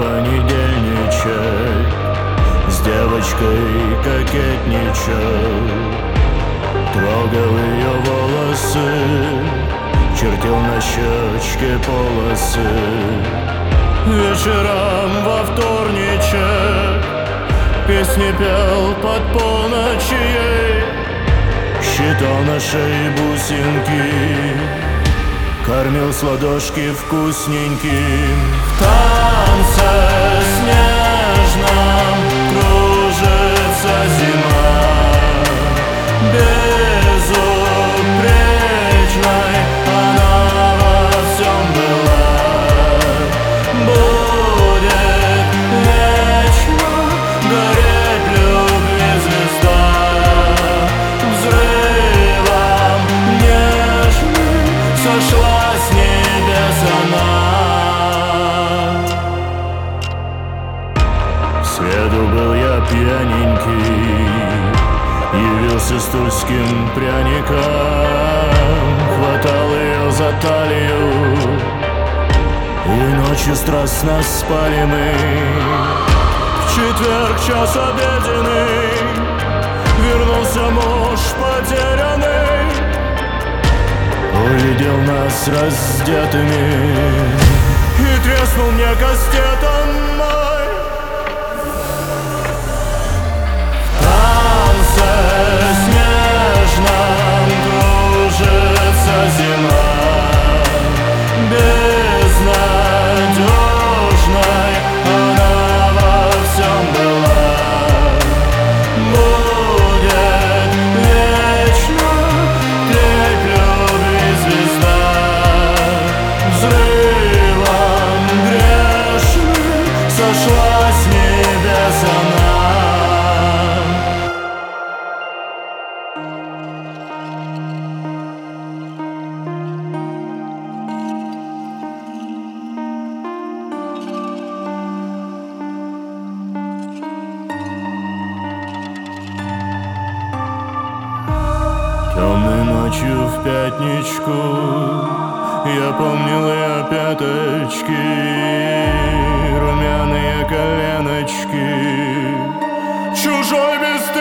понедельничек с девочкой кокетничал, трогал ее волосы, чертил на щечке полосы. Вечером во вторничек песни пел под полночь ей, считал на шее бусинки, кормил с ладошки вкусненьким. В танце снежном кружится зима, безупречной она во всем была. Будет вечно гореть любви звезда, взрывом нежным сошла с небес она. В среду был я пьяненький, явился с тульским пряником, хватал ее за талию, и ночью страстно спали мы. В четверг час обеденный вернулся муж потерянный, увидел нас раздетыми и треснул мне кастетом мой. В танце снежном кружится зима, безнадежной она во всем была. Будет вечно тлеть любви звезда, взрывом грешным сошла с небес она. Темной ночью в пятничку я помнил ее пяточки, румяные коленочки, чужой бесстыдный